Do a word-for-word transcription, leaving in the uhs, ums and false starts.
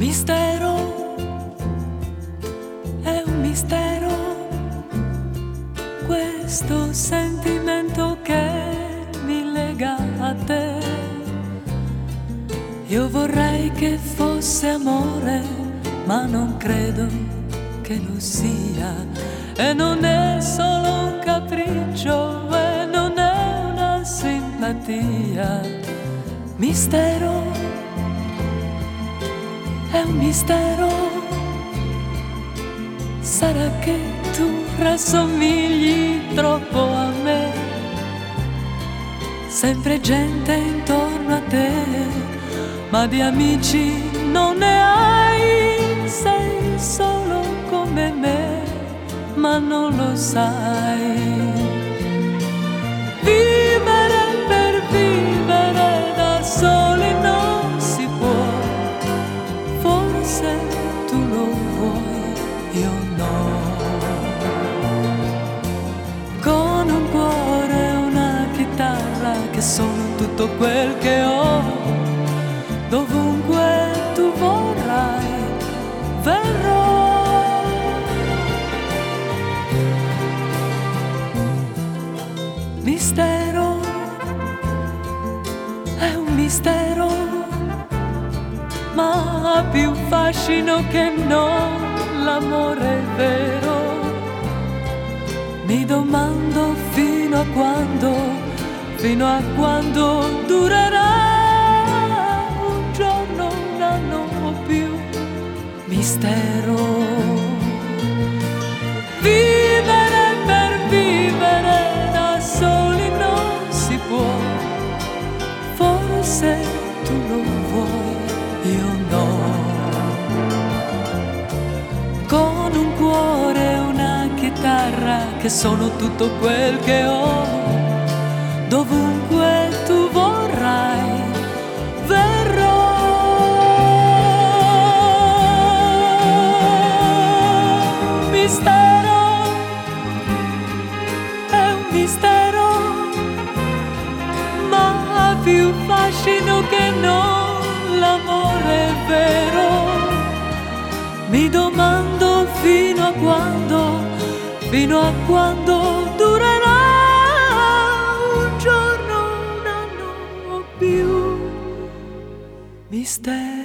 Mistero, è un mistero, questo sentimento che mi lega a te. Io vorrei che fosse amore, ma non credo che lo sia. E non è solo un capriccio, e non è una simpatia. Mistero, è un mistero, sarà che tu rassomigli troppo a me. Sempre gente intorno a te, ma di amici non ne hai. Sei solo come me, ma non lo sai. Vivere per vivere da soli non si può. Forse tu lo vuoi, io no. Con un cuore e una chitarra che sono tutto quel che ho, dovunque tu vorrai verrò. Mistero, è un mistero, ma ha più fascino che non l'amore vero. Mi domando fino a quando, fino a quando durerà. Un giorno, un anno o più. Mistero. Vivere per vivere da soli non si può. Forse tu lo vuoi, io no. Con un cuore e una chitarra che sono tutto quel che ho, dovunque tu vorrai verrò. Mistero, è un mistero, ma ha più fascino che non l'amore vero. Mi domando fino a quando, fino a quando durerà. Un giorno, un anno o più. Mistero.